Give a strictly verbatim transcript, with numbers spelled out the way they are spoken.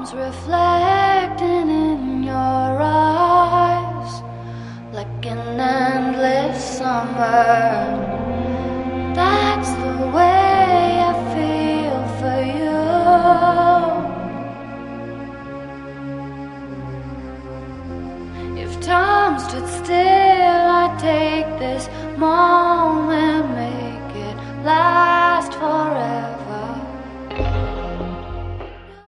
comes reflecting in your eyes like an endless summer. That's the way